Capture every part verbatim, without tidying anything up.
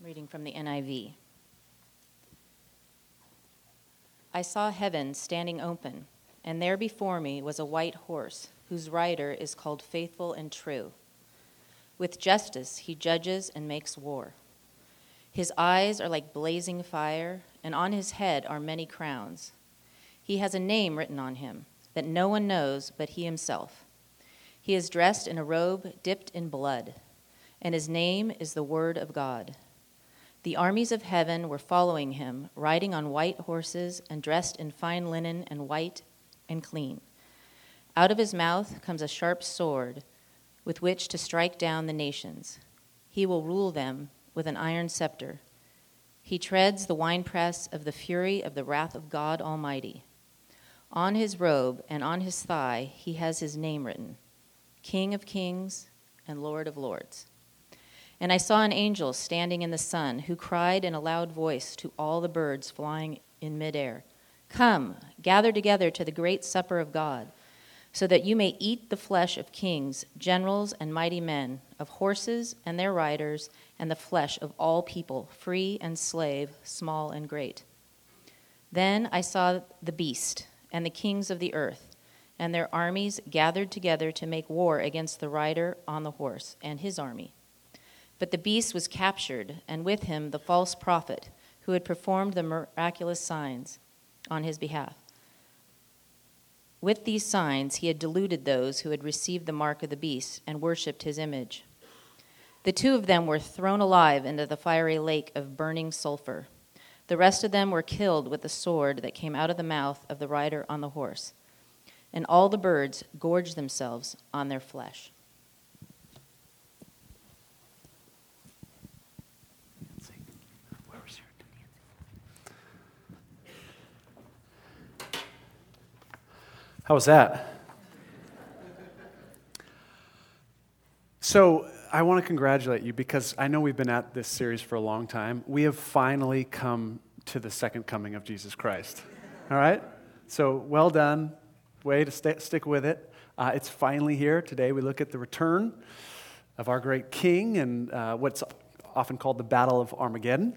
I'm reading from the N I V. I saw heaven standing open, and there before me was a white horse, whose rider is called Faithful and True. With justice he judges and makes war. His eyes are like blazing fire, and on his head are many crowns. He has a name written on him that no one knows but he himself. He is dressed in a robe dipped in blood, and his name is the Word of God. The armies of heaven were following him, riding on white horses and dressed in fine linen and white and clean. Out of his mouth comes a sharp sword with which to strike down the nations. He will rule them with an iron scepter. He treads the winepress of the fury of the wrath of God Almighty. On his robe and on his thigh he has his name written, King of Kings and Lord of Lords. And I saw an angel standing in the sun who cried in a loud voice to all the birds flying in midair, Come, gather together to the great supper of God, so that you may eat the flesh of kings, generals, and mighty men, of horses and their riders, and the flesh of all people, free and slave, small and great. Then I saw the beast and the kings of the earth, and their armies gathered together to make war against the rider on the horse and his army. But the beast was captured, and with him the false prophet, who had performed the miraculous signs on his behalf. With these signs he had deluded those who had received the mark of the beast and worshipped his image. The two of them were thrown alive into the fiery lake of burning sulfur. The rest of them were killed with the sword that came out of the mouth of the rider on the horse. And all the birds gorged themselves on their flesh. How was that? So I want to congratulate you because I know we've been at this series for a long time. We have finally come to the second coming of Jesus Christ. All right? So well done. Way to st- stick with it. Uh, it's finally here. Today we look at the return of our great King and uh, what's often called the Battle of Armageddon.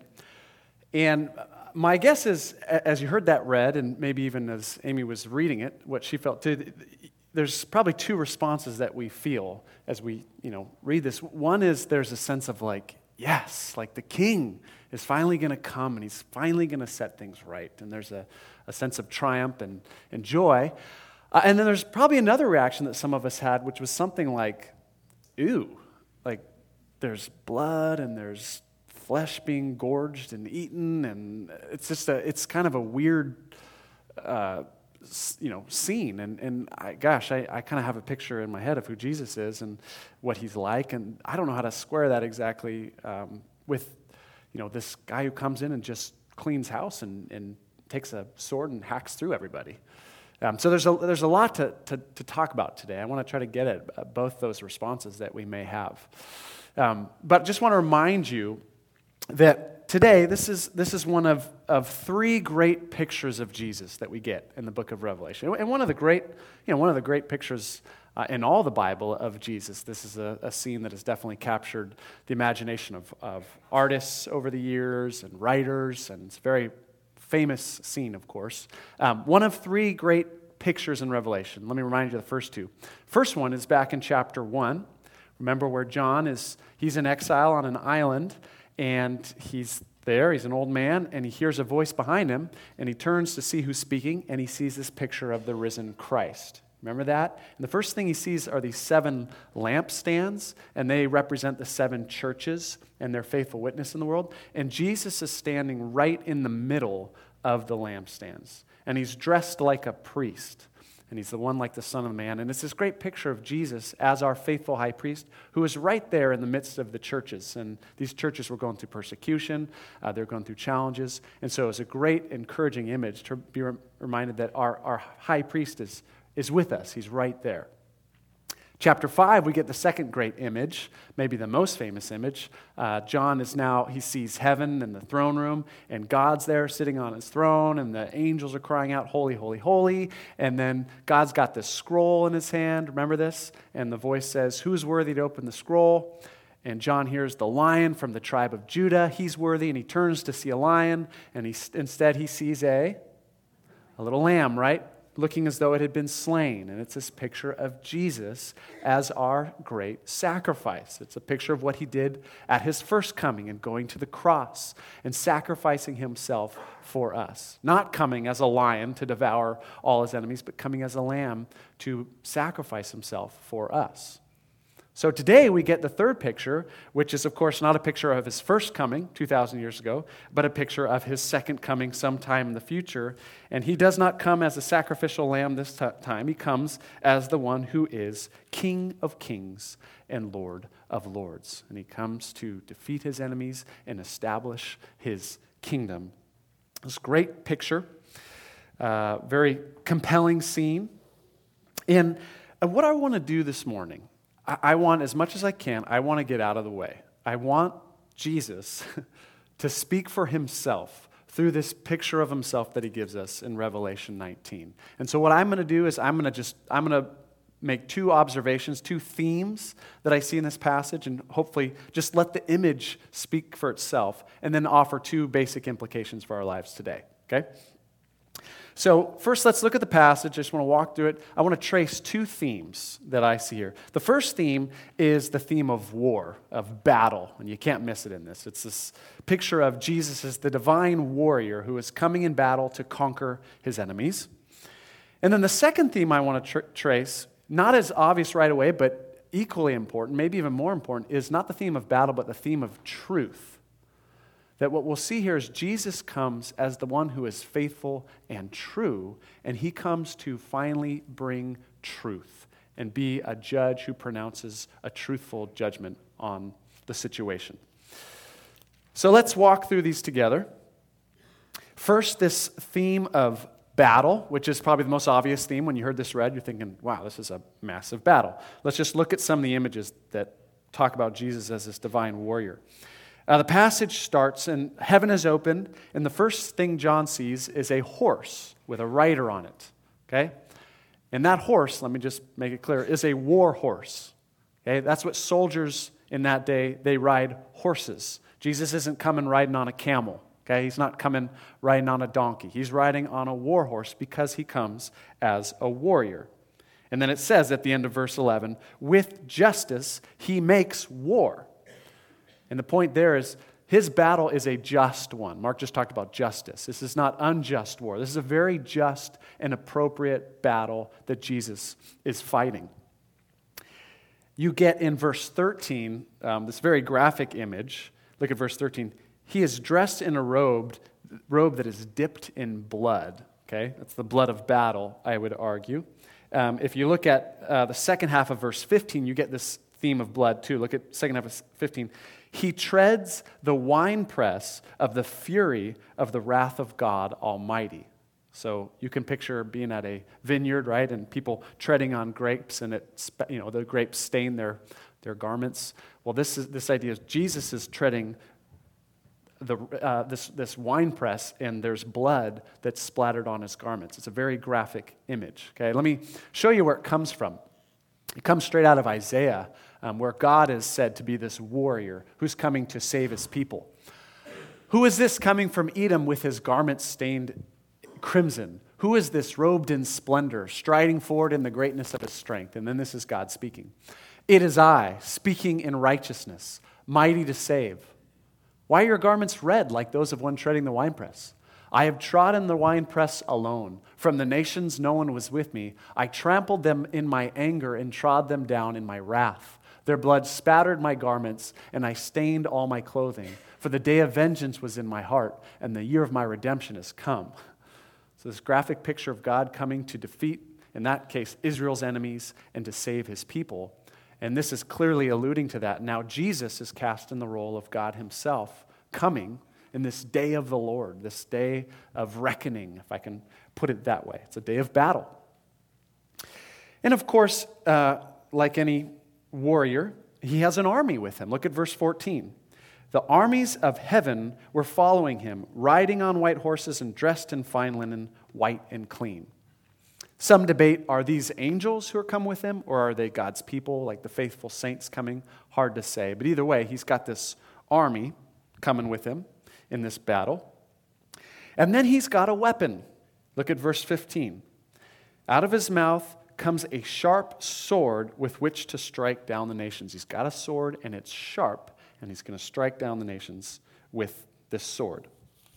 And my guess is, as you heard that read, and maybe even as Amy was reading it, what she felt too, there's probably two responses that we feel as we, you know, read this. One is there's a sense of like, yes, like the King is finally going to come and he's finally going to set things right. And there's a, a sense of triumph and, and joy. Uh, and then there's probably another reaction that some of us had, which was something like, ew, like there's blood and there's flesh being gorged and eaten, and it's just a, it's kind of a weird, uh, you know, scene. And and I, gosh, I, I kind of have a picture in my head of who Jesus is and what he's like, and I don't know how to square that exactly um, with, you know, this guy who comes in and just cleans house and, and takes a sword and hacks through everybody. Um, so there's a there's a lot to, to to talk about today. I want to try to get at both those responses that we may have, um, but just want to remind you that today, this is this is one of, of three great pictures of Jesus that we get in the book of Revelation. And one of the great, you know, one of the great pictures uh, in all the Bible of Jesus. This is a, a scene that has definitely captured the imagination of, of artists over the years and writers, and it's a very famous scene, of course. Um, one of three great pictures in Revelation. Let me remind you of the first two. First one is back in chapter one. Remember where John is, he's in exile on an island, and he's there, he's an old man, and he hears a voice behind him, and he turns to see who's speaking, and he sees this picture of the risen Christ. Remember that? And the first thing he sees are these seven lampstands, and they represent the seven churches and their faithful witness in the world. And Jesus is standing right in the middle of the lampstands, and he's dressed like a priest. And he's the one like the Son of Man. And it's this great picture of Jesus as our faithful high priest who is right there in the midst of the churches. And these churches were going through persecution. Uh, they're going through challenges. And so it's a great encouraging image to be reminded that our, our high priest is, is with us. He's right there. Chapter five, we get the second great image, maybe the most famous image. Uh, John is now, he sees heaven and the throne room, and God's there sitting on his throne, and the angels are crying out, holy, holy, holy. And then God's got this scroll in his hand, remember this? And the voice says, who's worthy to open the scroll? And John hears the lion from the tribe of Judah. He's worthy, and he turns to see a lion, and he, instead he sees a, a little lamb, right? Looking as though it had been slain. And it's this picture of Jesus as our great sacrifice. It's a picture of what he did at his first coming and going to the cross and sacrificing himself for us. Not coming as a lion to devour all his enemies, but coming as a lamb to sacrifice himself for us. So today we get the third picture, which is, of course, not a picture of his first coming two thousand years ago, but a picture of his second coming sometime in the future. And he does not come as a sacrificial lamb this t- time. He comes as the one who is King of kings and Lord of lords. And he comes to defeat his enemies and establish his kingdom. This great picture, uh, very compelling scene. And uh, what I want to do this morning, I want, as much as I can, I want to get out of the way. I want Jesus to speak for himself through this picture of himself that he gives us in Revelation nineteen. And so what I'm going to do is I'm going to just, I'm going to make two observations, two themes that I see in this passage, and hopefully just let the image speak for itself, and then offer two basic implications for our lives today, okay? So first, let's look at the passage. I just want to walk through it. I want to trace two themes that I see here. The first theme is the theme of war, of battle, and you can't miss it in this. It's this picture of Jesus as the divine warrior who is coming in battle to conquer his enemies. And then the second theme I want to tra- trace, not as obvious right away, but equally important, maybe even more important, is not the theme of battle, but the theme of truth. That what we'll see here is Jesus comes as the one who is faithful and true, and he comes to finally bring truth and be a judge who pronounces a truthful judgment on the situation. So let's walk through these together. First, this theme of battle, which is probably the most obvious theme. When you heard this read, you're thinking, wow, this is a massive battle. Let's just look at some of the images that talk about Jesus as this divine warrior. Uh, the passage starts, and heaven is opened, and the first thing John sees is a horse with a rider on it, okay? And that horse, let me just make it clear, is a war horse, okay? That's what soldiers in that day, they ride horses. Jesus isn't coming riding on a camel, okay? He's not coming riding on a donkey. He's riding on a war horse because he comes as a warrior. And then it says at the end of verse eleven, with justice he makes war. And the point there is, his battle is a just one. Mark just talked about justice. This is not unjust war. This is a very just and appropriate battle that Jesus is fighting. You get in verse thirteen, um, this very graphic image. Look at verse thirteen. He is dressed in a robe, robe that is dipped in blood. Okay, that's the blood of battle, I would argue. Um, if you look at uh, the second half of verse fifteen, you get this theme of blood too. Look at second half of fifteen. He treads the winepress of the fury of the wrath of God Almighty. So you can picture being at a vineyard, right, and people treading on grapes, and it, you know, the grapes stain their their garments. Well, this is this idea is Jesus is treading the uh, this this winepress, and there's blood that's splattered on his garments. It's a very graphic image. Okay, let me show you where it comes from. It comes straight out of Isaiah, um, where God is said to be this warrior who's coming to save his people. Who is this coming from Edom with his garments stained crimson? Who is this robed in splendor, striding forward in the greatness of his strength? And then this is God speaking. It is I, speaking in righteousness, mighty to save. Why are your garments red like those of one treading the winepress? I have trodden the winepress alone. From the nations no one was with me. I trampled them in my anger and trod them down in my wrath. Their blood spattered my garments, and I stained all my clothing. For the day of vengeance was in my heart, and the year of my redemption has come. So this graphic picture of God coming to defeat, in that case, Israel's enemies, and to save his people. And this is clearly alluding to that. Now Jesus is cast in the role of God himself, coming in this day of the Lord, this day of reckoning, if I can put it that way. It's a day of battle. And of course, uh, like any warrior, he has an army with him. Look at verse fourteen. The armies of heaven were following him, riding on white horses and dressed in fine linen, white and clean. Some debate, are these angels who are come with him, or are they God's people, like the faithful saints coming? Hard to say. But either way, he's got this army coming with him in this battle. And then he's got a weapon. Look at verse fifteen. Out of his mouth comes a sharp sword with which to strike down the nations. He's got a sword, and it's sharp, and he's going to strike down the nations with this sword.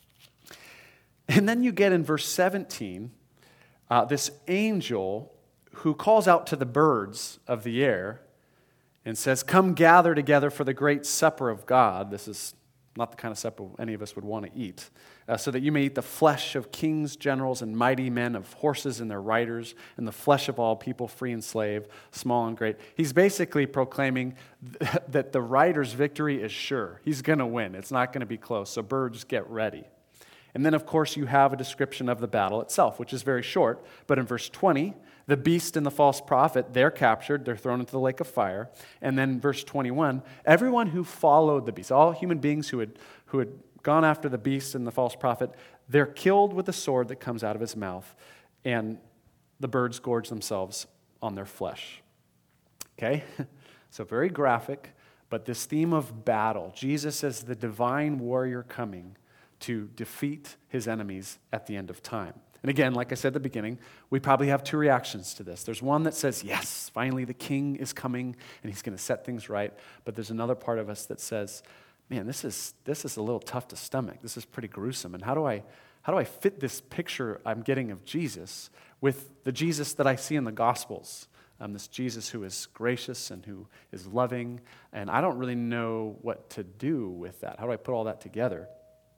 And then you get in verse seventeen, uh, this angel who calls out to the birds of the air and says, "Come gather together for the great supper of God." This is not the kind of supper any of us would want to eat. Uh, so that you may eat the flesh of kings, generals, and mighty men, of horses and their riders, and the flesh of all people, free and slave, small and great. He's basically proclaiming th- that the rider's victory is sure. He's going to win. It's not going to be close. So birds, get ready. And then, of course, you have a description of the battle itself, which is very short. But in verse twenty, the beast and the false prophet, they're captured. They're thrown into the lake of fire. And then verse twenty-one, everyone who followed the beast, all human beings who had who had gone after the beast and the false prophet, they're killed with the sword that comes out of his mouth, and the birds gorge themselves on their flesh. Okay? So very graphic, but this theme of battle, Jesus as the divine warrior coming to defeat his enemies at the end of time. And again, like I said at the beginning, we probably have two reactions to this. There's one that says, yes, finally the king is coming and he's going to set things right. But there's another part of us that says, man, this is this is a little tough to stomach. This is pretty gruesome. And how do I how do I fit this picture I'm getting of Jesus with the Jesus that I see in the Gospels? Um, this Jesus who is gracious and who is loving. And I don't really know what to do with that. How do I put all that together?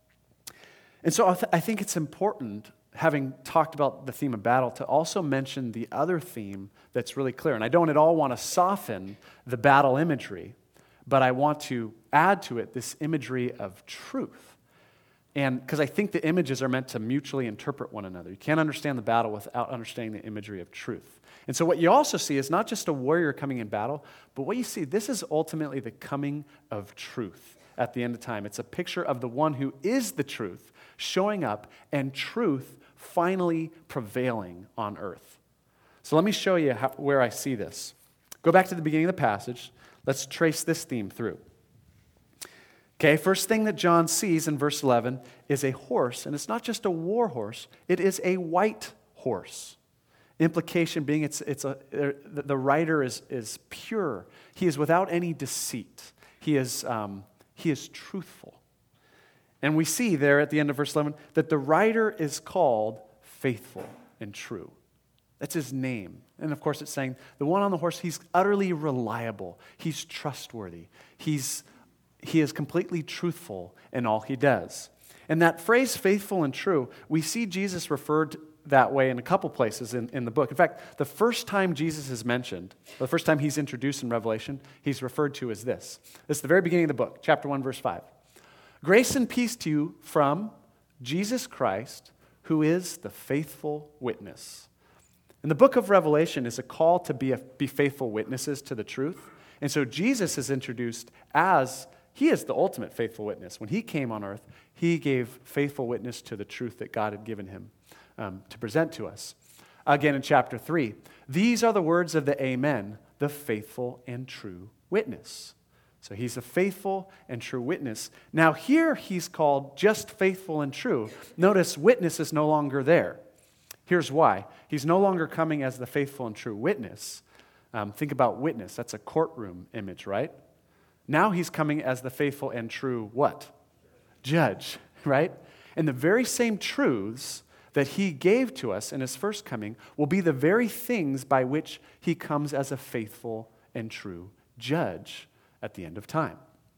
And so I, th- I think it's important, having talked about the theme of battle, to also mention the other theme that's really clear. And I don't at all want to soften the battle imagery, but I want to add to it this imagery of truth. And because I think the images are meant to mutually interpret one another. You can't understand the battle without understanding the imagery of truth. And so what you also see is not just a warrior coming in battle, but what you see, this is ultimately the coming of truth at the end of time. It's a picture of the one who is the truth showing up, and truth finally prevailing on earth. So let me show you how, where I see this. Go back to the beginning of the passage. Let's trace this theme through. Okay, first thing that John sees in verse eleven is a horse, and it's not just a war horse, it is a white horse. Implication being it's, it's a, the rider is, is pure. He is without any deceit. He is, um, he is truthful. And we see there at the end of verse eleven that the rider is called faithful and true. That's his name. And of course it's saying the one on the horse, he's utterly reliable. He's trustworthy. He's, he is completely truthful in all he does. And that phrase, faithful and true, we see Jesus referred that way in a couple places in, in the book. In fact, the first time Jesus is mentioned, the first time he's introduced in Revelation, he's referred to as this. This is the very beginning of the book, chapter one, verse five. Grace and peace to you from Jesus Christ, who is the faithful witness. And the book of Revelation is a call to be, a, be faithful witnesses to the truth. And so Jesus is introduced as, he is the ultimate faithful witness. When he came on earth, he gave faithful witness to the truth that God had given him um, to present to us. Again in chapter three, these are the words of the Amen, the faithful and true witness. So he's a faithful and true witness. Now here he's called just faithful and true. Notice witness is no longer there. Here's why. He's no longer coming as the faithful and true witness. Um, think about witness. That's a courtroom image, right? Now he's coming as the faithful and true what? Judge, right? And the very same truths that he gave to us in his first coming will be the very things by which he comes as a faithful and true judge at the end of time.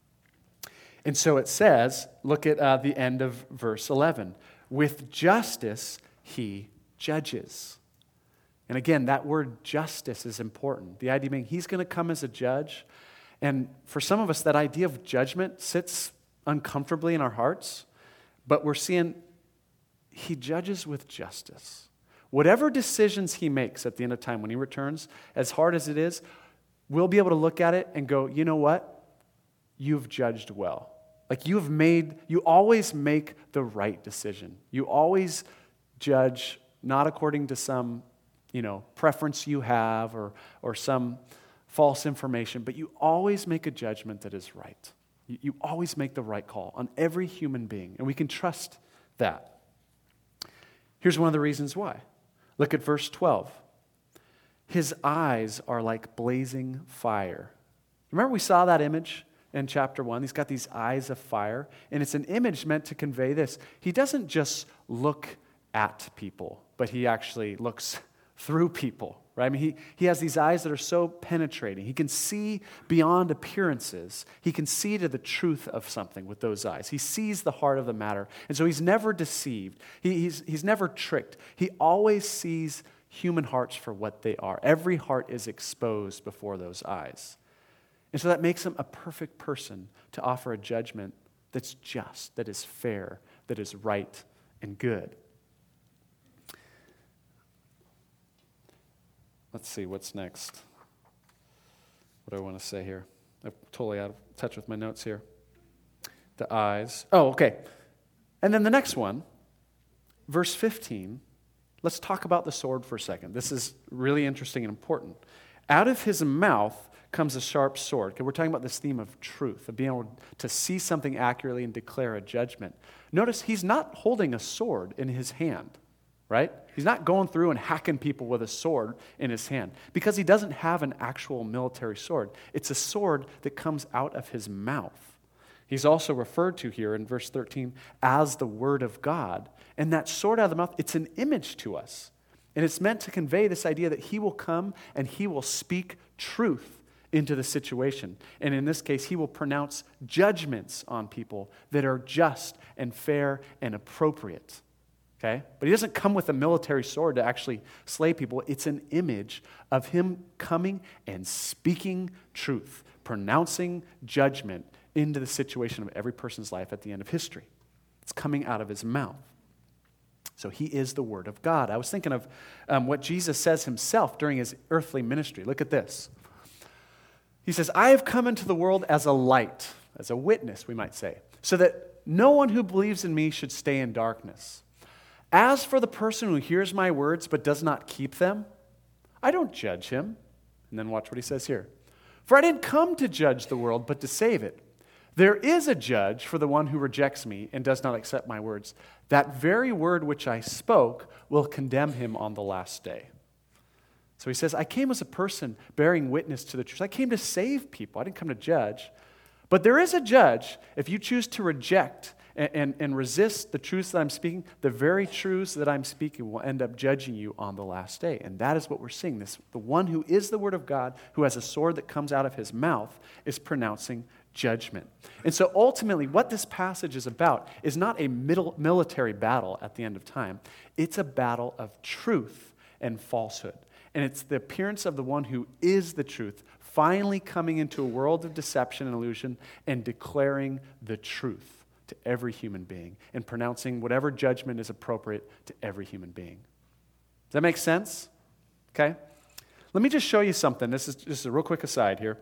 And so it says, look at uh, the end of verse eleven. With justice he judges. And again, that word justice is important. The idea being he's going to come as a judge. And for some of us, that idea of judgment sits uncomfortably in our hearts. But we're seeing he judges with justice. Whatever decisions he makes at the end of time when he returns, as hard as it is, we'll be able to look at it and go, you know what? You've judged well. Like you've made, you always make the right decision. You always judge not according to some you know, preference you have or, or some false information, but you always make a judgment that is right. You, you always make the right call on every human being, and we can trust that. Here's one of the reasons why. Look at verse twelve. His eyes are like blazing fire. Remember we saw that image in chapter one? He's got these eyes of fire, and it's an image meant to convey this. He doesn't just look at people, but he actually looks through people, right? I mean, he, he has these eyes that are so penetrating. He can see beyond appearances. He can see to the truth of something with those eyes. He sees the heart of the matter, and so he's never deceived. He, he's, he's never tricked. He always sees human hearts for what they are. Every heart is exposed before those eyes. And so that makes him a perfect person to offer a judgment that's just, that is fair, that is right and good. Let's see, what's next? What do I want to say here? I'm totally out of touch with my notes here. The eyes. Oh, okay. And then the next one, verse fifteen. Let's talk about the sword for a second. This is really interesting and important. Out of his mouth comes a sharp sword. Okay, we're talking about this theme of truth, of being able to see something accurately and declare a judgment. Notice he's not holding a sword in his hand, right? He's not going through and hacking people with a sword in his hand because he doesn't have an actual military sword. It's a sword that comes out of his mouth. He's also referred to here in verse thirteen as the Word of God. And that sword out of the mouth, it's an image to us. And it's meant to convey this idea that he will come and he will speak truth into the situation. And in this case, he will pronounce judgments on people that are just and fair and appropriate. Okay? But he doesn't come with a military sword to actually slay people. It's an image of him coming and speaking truth, pronouncing judgment into the situation of every person's life at the end of history. It's coming out of his mouth. So he is the Word of God. I was thinking of um, what Jesus says himself during his earthly ministry. Look at this. He says, I have come into the world as a light, as a witness, we might say, so that no one who believes in me should stay in darkness. As for the person who hears my words but does not keep them, I don't judge him. And then watch what he says here. For I didn't come to judge the world, but to save it. There is a judge for the one who rejects me and does not accept my words. That very word which I spoke will condemn him on the last day. So he says, I came as a person bearing witness to the truth. I came to save people. I didn't come to judge. But there is a judge. If you choose to reject and, and, and resist the truths that I'm speaking, the very truths that I'm speaking will end up judging you on the last day. And that is what we're seeing. This, the one who is the Word of God, who has a sword that comes out of his mouth, is pronouncing judgment. And so ultimately what this passage is about is not a middle military battle at the end of time. It's a battle of truth and falsehood. And it's the appearance of the one who is the truth finally coming into a world of deception and illusion and declaring the truth to every human being and pronouncing whatever judgment is appropriate to every human being. Does that make sense? Okay? Let me just show you something. This is just a real quick aside here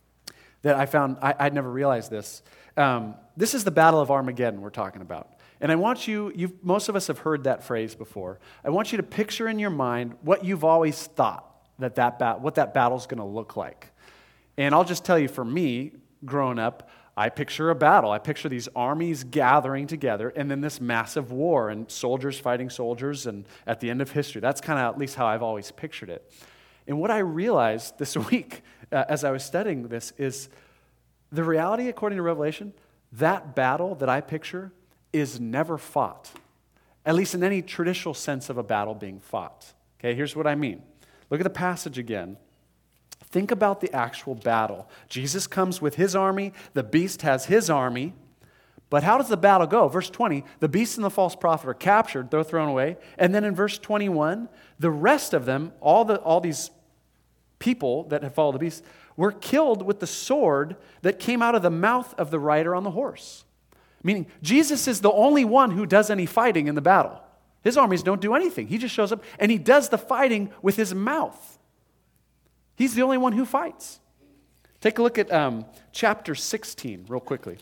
that I found, I, I'd never realized this. Um, this is the Battle of Armageddon we're talking about. And I want you, you've, most of us have heard that phrase before. I want you to picture in your mind what you've always thought, that that bat, what that battle's going to look like. And I'll just tell you, for me, growing up, I picture a battle. I picture these armies gathering together and then this massive war and soldiers fighting soldiers and at the end of history. That's kind of at least how I've always pictured it. And what I realized this week uh, as I was studying this is the reality, according to Revelation, that battle that I picture is never fought, at least in any traditional sense of a battle being fought. Okay, here's what I mean. Look at the passage again. Think about the actual battle. Jesus comes with his army. The beast has his army. But how does the battle go? Verse twenty, the beast and the false prophet are captured. They're thrown away. And then in verse twenty-one, the rest of them, all the all these people that have followed the beast, were killed with the sword that came out of the mouth of the rider on the horse. Meaning, Jesus is the only one who does any fighting in the battle. His armies don't do anything. He just shows up and he does the fighting with his mouth. He's the only one who fights. Take a look at um, chapter sixteen real quickly.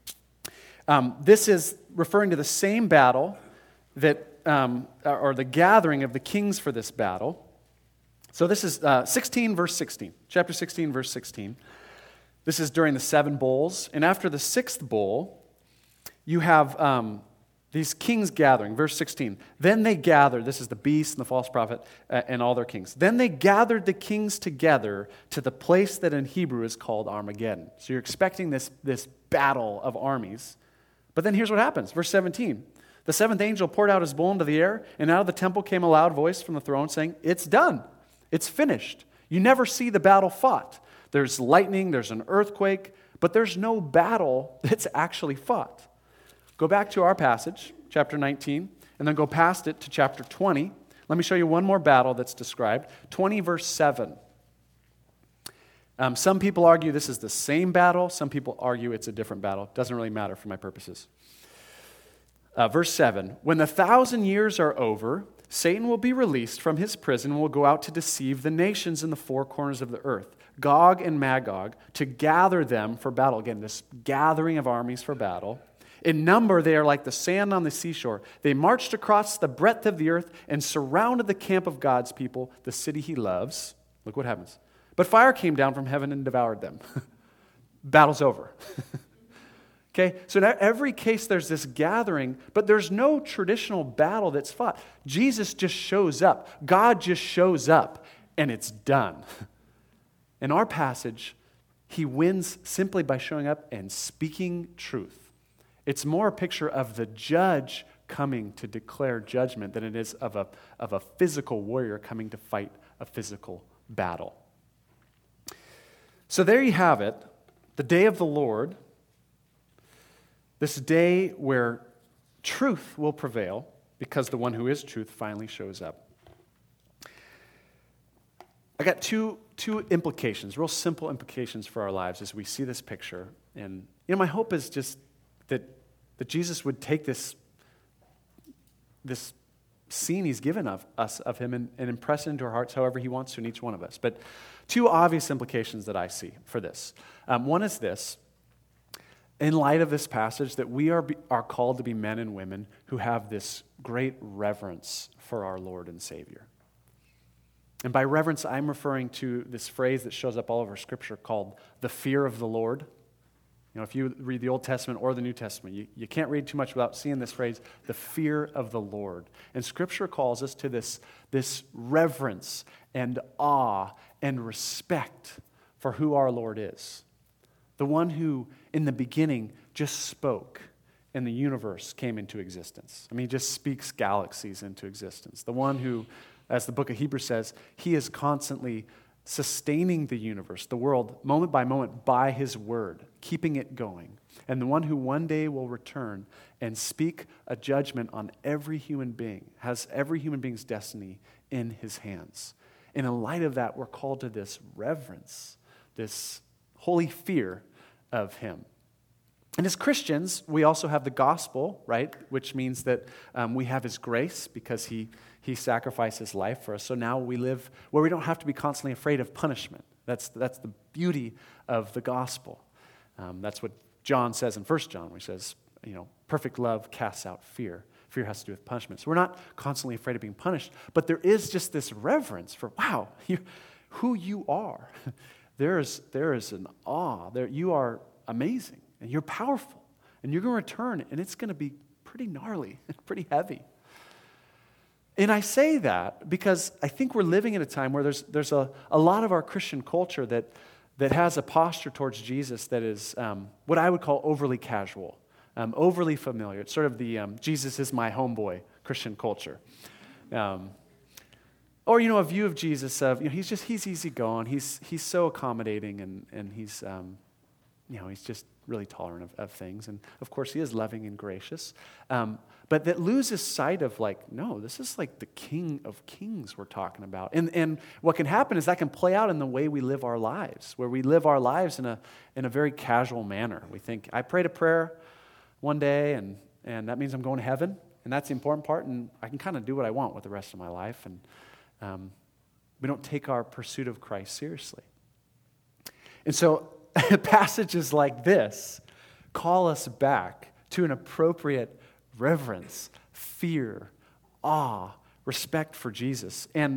Um, this is referring to the same battle that, um, or the gathering of the kings for this battle. So this is uh, sixteen, verse sixteen. Chapter sixteen, verse sixteen. This is during the seven bowls. And after the sixth bowl, you have um, these kings gathering. Verse sixteen. Then they gathered, this is the beast and the false prophet uh, and all their kings. Then they gathered the kings together to the place that in Hebrew is called Armageddon. So you're expecting this, this battle of armies. But then here's what happens. Verse seventeen. The seventh angel poured out his bowl into the air, and out of the temple came a loud voice from the throne saying, "It's done. It's finished." You never see the battle fought. There's lightning, there's an earthquake, but there's no battle that's actually fought. Go back to our passage, chapter nineteen, and then go past it to chapter twenty. Let me show you one more battle that's described. twenty, verse seven. Um, some people argue this is the same battle. Some people argue it's a different battle. Doesn't really matter for my purposes. Uh, verse seven, when the thousand years are over, Satan will be released from his prison and will go out to deceive the nations in the four corners of the earth, Gog and Magog, to gather them for battle. Again, this gathering of armies for battle. In number, they are like the sand on the seashore. They marched across the breadth of the earth and surrounded the camp of God's people, the city he loves. Look what happens. But fire came down from heaven and devoured them. Battle's over. Okay, so in every case there's this gathering, but there's no traditional battle that's fought. Jesus just shows up. God just shows up, and it's done. In our passage, he wins simply by showing up and speaking truth. It's more a picture of the judge coming to declare judgment than it is of a, of a physical warrior coming to fight a physical battle. So there you have it, the day of the Lord. This day where truth will prevail because the one who is truth finally shows up. I got two, two implications, real simple implications for our lives as we see this picture. And you know, my hope is just that, that Jesus would take this, this scene he's given of us of him and, and impress it into our hearts however he wants to in each one of us. But two obvious implications that I see for this. Um, one is this. In light of this passage, that we are, are called to be men and women who have this great reverence for our Lord and Savior. And by reverence, I'm referring to this phrase that shows up all over Scripture called the fear of the Lord. You know, if you read the Old Testament or the New Testament, you, you can't read too much without seeing this phrase, the fear of the Lord. And Scripture calls us to this, this reverence and awe and respect for who our Lord is. The one who, in the beginning, just spoke and the universe came into existence. I mean, he just speaks galaxies into existence. The one who, as the book of Hebrews says, he is constantly sustaining the universe, the world, moment by moment, by his word, keeping it going. And the one who one day will return and speak a judgment on every human being, has every human being's destiny in his hands. And in light of that, we're called to this reverence, this holy fear of him. And as Christians, we also have the gospel, right? Which means that um, we have his grace because he, he sacrificed his life for us. So now we live where we don't have to be constantly afraid of punishment. That's, that's the beauty of the gospel. Um, that's what John says in First John, where he says, you know, perfect love casts out fear. Fear has to do with punishment. So we're not constantly afraid of being punished, but there is just this reverence for, wow, you, who you are. There is, there is an awe. There, you are amazing, and you're powerful, and you're going to return, and it's going to be pretty gnarly, pretty heavy. And I say that because I think we're living in a time where there's, there's a, a lot of our Christian culture that, that has a posture towards Jesus that is um, what I would call overly casual, um, overly familiar. It's sort of the um, Jesus is my homeboy Christian culture. Um Or, you know, a view of Jesus of, you know, he's just, he's easygoing, he's he's so accommodating, and, and he's, um, you know, he's just really tolerant of, of things. And, of course, he is loving and gracious. Um, but that loses sight of, like, no, this is like the King of Kings we're talking about. And and what can happen is that can play out in the way we live our lives, where we live our lives in a in a very casual manner. We think, I prayed a prayer one day, and, and that means I'm going to heaven, and that's the important part, and I can kind of do what I want with the rest of my life. And Um, we don't take our pursuit of Christ seriously. And so passages like this call us back to an appropriate reverence, fear, awe, respect for Jesus. And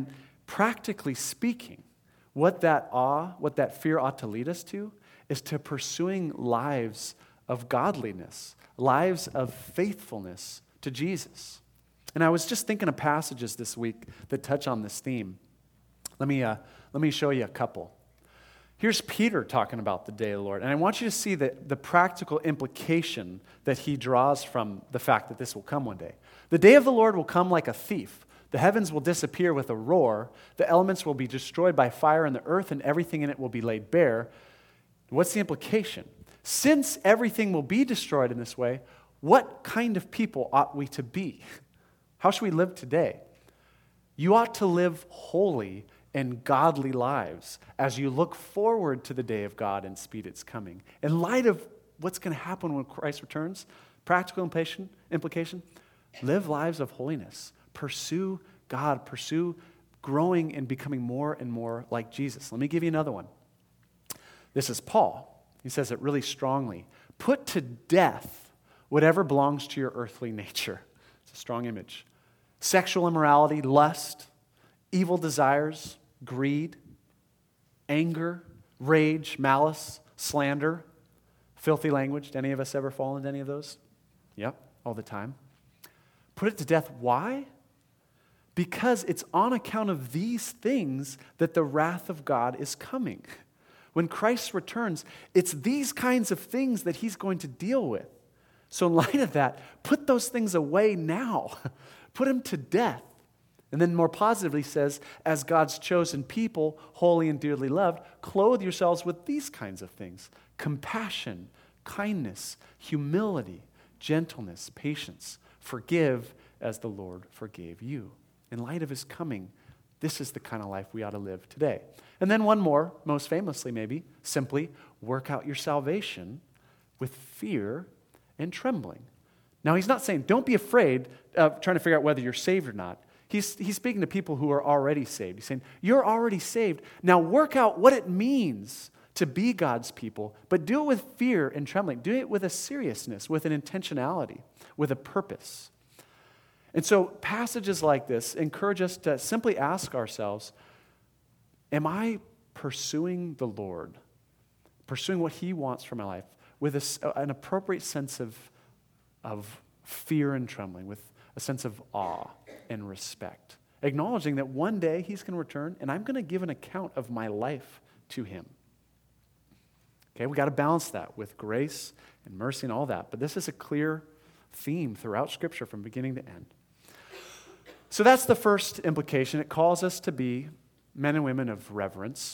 practically speaking, what that awe, what that fear ought to lead us to is to pursuing lives of godliness, lives of faithfulness to Jesus. And I was just thinking of passages this week that touch on this theme. Let me, uh, let me show you a couple. Here's Peter talking about the day of the Lord. And I want you to see the, the practical implication that he draws from the fact that this will come one day. The day of the Lord will come like a thief. The heavens will disappear with a roar. The elements will be destroyed by fire, and the earth and everything in it will be laid bare. What's the implication? Since everything will be destroyed in this way, what kind of people ought we to be? How should we live today? You ought to live holy and godly lives as you look forward to the day of God and speed its coming. In light of what's going to happen when Christ returns, practical implication, implication, live lives of holiness. Pursue God. Pursue growing and becoming more and more like Jesus. Let me give you another one. This is Paul. He says it really strongly. Put to death whatever belongs to your earthly nature. It's a strong image. Sexual immorality, lust, evil desires, greed, anger, rage, malice, slander, filthy language. Did any of us ever fall into any of those? Yep, all the time. Put it to death. Why? Because it's on account of these things that the wrath of God is coming. When Christ returns, it's these kinds of things that he's going to deal with. So in light of that, put those things away now. Put them to death. And then more positively says, as God's chosen people, holy and dearly loved, clothe yourselves with these kinds of things: compassion, kindness, humility, gentleness, patience. Forgive as the Lord forgave you. In light of his coming, this is the kind of life we ought to live today. And then one more, most famously maybe, simply work out your salvation with fear and trembling. Now, he's not saying don't be afraid of trying to figure out whether you're saved or not. He's, he's speaking to people who are already saved. He's saying, you're already saved. Now work out what it means to be God's people, but do it with fear and trembling. Do it with a seriousness, with an intentionality, with a purpose. And so passages like this encourage us to simply ask ourselves, am I pursuing the Lord, pursuing what he wants for my life with a, an appropriate sense of, of fear and trembling, with a sense of awe and respect, acknowledging that one day he's going to return and I'm going to give an account of my life to him. Okay, we got to balance that with grace and mercy and all that, but this is a clear theme throughout Scripture from beginning to end. So that's the first implication. It calls us to be men and women of reverence.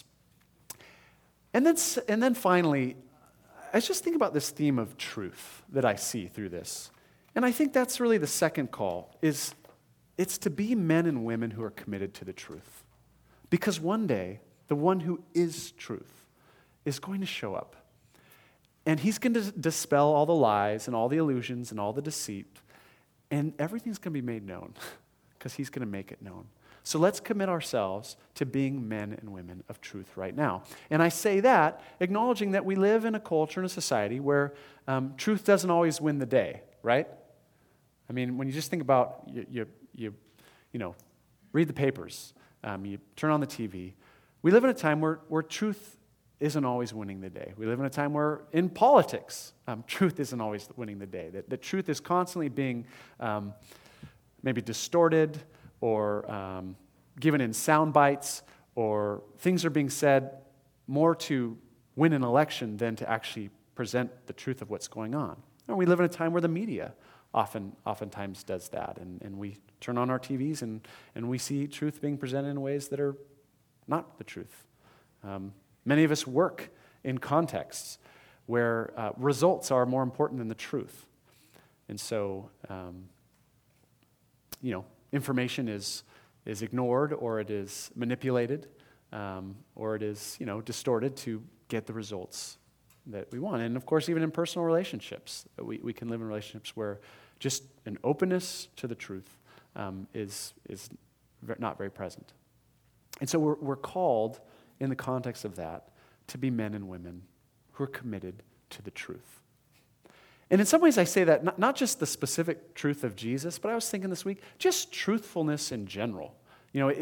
And then, and then finally, I was just thinking about this theme of truth that I see through this. And I think that's really the second call, is it's to be men and women who are committed to the truth. Because one day, the one who is truth is going to show up. And he's going to dispel all the lies and all the illusions and all the deceit. And everything's going to be made known because he's going to make it known. So let's commit ourselves to being men and women of truth right now. And I say that acknowledging that we live in a culture and a society where um, truth doesn't always win the day, right? I mean, when you just think about, you, you, you, you know, read the papers, um, you turn on the T V, we live in a time where, where truth isn't always winning the day. We live in a time where, in politics, um, truth isn't always winning the day. That the truth is constantly being um, maybe distorted or um, given in sound bites, or things are being said more to win an election than to actually present the truth of what's going on. And we live in a time where the media often, oftentimes does that, and, and we turn on our T Vs and, and we see truth being presented in ways that are not the truth. Um, many of us work in contexts where uh, results are more important than the truth. And so, um, you know, information is is ignored, or it is manipulated, um, or it is, you know, distorted to get the results that we want. And of course, even in personal relationships, we, we can live in relationships where just an openness to the truth um, is is not very present. And so we're, we're called, in the context of that, to be men and women who are committed to the truth. And in some ways I say that, not, not just the specific truth of Jesus, but I was thinking this week, just truthfulness in general. You know, it, it,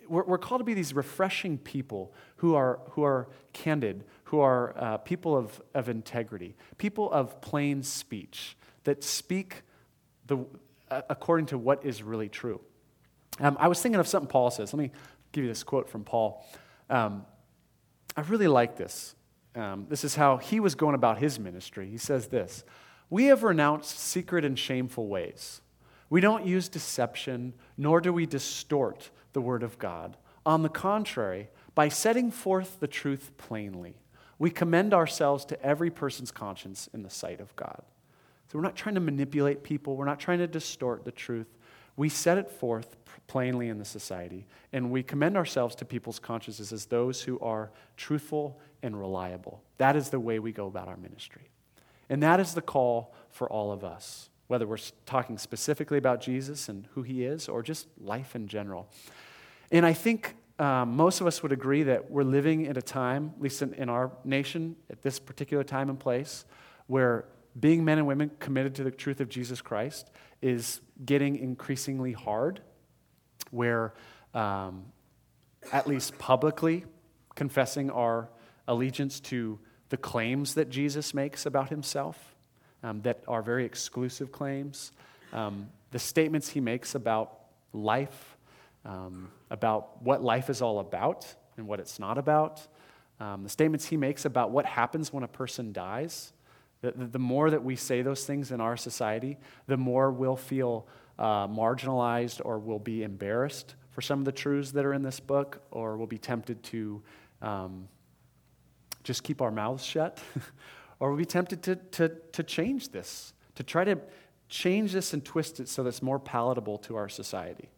we're, we're called to be these refreshing people who are, who are candid, who are uh, people of, of integrity, people of plain speech that speak the, uh, according to what is really true. Um, I was thinking of something Paul says. Let me give you this quote from Paul. Um, I really like this. Um, this is how he was going about his ministry. He says this: "We have renounced secret and shameful ways. We don't use deception, nor do we distort the word of God. On the contrary, by setting forth the truth plainly, we commend ourselves to every person's conscience in the sight of God." So we're not trying to manipulate people. We're not trying to distort the truth. We set it forth plainly in the society, and we commend ourselves to people's consciences as those who are truthful and reliable. That is the way we go about our ministry. And that is the call for all of us, whether we're talking specifically about Jesus and who he is, or just life in general. And I think um, most of us would agree that we're living at a time, at least in, in our nation, at this particular time and place, where being men and women committed to the truth of Jesus Christ is getting increasingly hard, where um, at least publicly confessing our allegiance to the claims that Jesus makes about himself, um, that are very exclusive claims, um, the statements he makes about life, um, about what life is all about and what it's not about, um, the statements he makes about what happens when a person dies. The, the, the more that we say those things in our society, the more we'll feel uh, marginalized, or we'll be embarrassed for some of the truths that are in this book, or we'll be tempted to um, just keep our mouths shut, or we'll be tempted to, to, to change this, to try to change this and twist it so that it's more palatable to our society.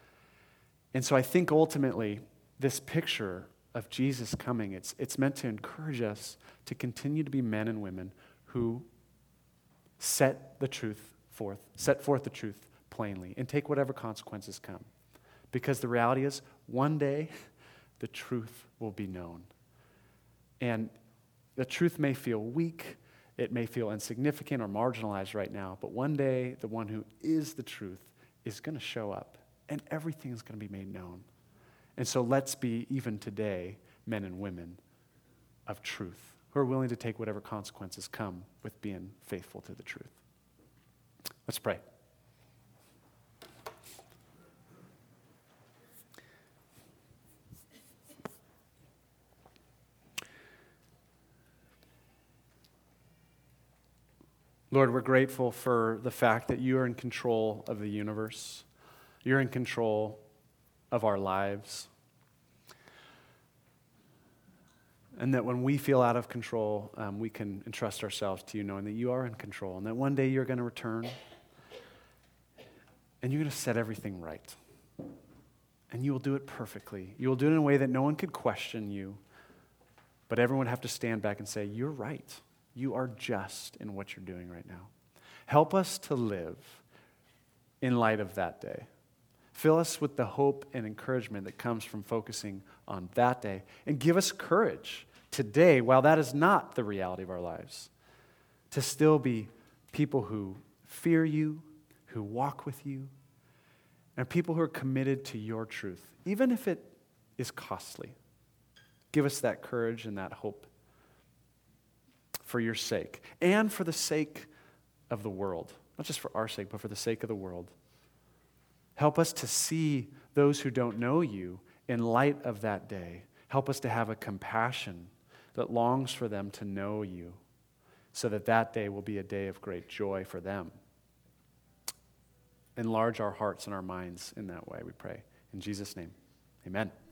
And so I think ultimately this picture of Jesus coming, it's, it's meant to encourage us to continue to be men and women who set the truth forth, set forth the truth plainly, and take whatever consequences come. Because the reality is, one day, the truth will be known. And the truth may feel weak, it may feel insignificant or marginalized right now, but one day, the one who is the truth is going to show up, and everything is going to be made known. And so let's be, even today, men and women of truth, who are willing to take whatever consequences come with being faithful to the truth. Let's pray. Lord, we're grateful for the fact that you are in control of the universe. You're in control of our lives. And that when we feel out of control, um, we can entrust ourselves to you, knowing that you are in control, and that one day you're going to return, and you're going to set everything right. And you will do it perfectly. You will do it in a way that no one could question you, but everyone would have to stand back and say, you're right. You are just in what you're doing right now. Help us to live in light of that day. Fill us with the hope and encouragement that comes from focusing on that day. And give us courage today, while that is not the reality of our lives, to still be people who fear you, who walk with you, and people who are committed to your truth, even if it is costly. Give us that courage and that hope for your sake, and for the sake of the world. Not just for our sake, but for the sake of the world. Help us to see those who don't know you in light of that day. Help us to have a compassion that longs for them to know you, so that that day will be a day of great joy for them. Enlarge our hearts and our minds in that way, we pray. In Jesus' name, amen.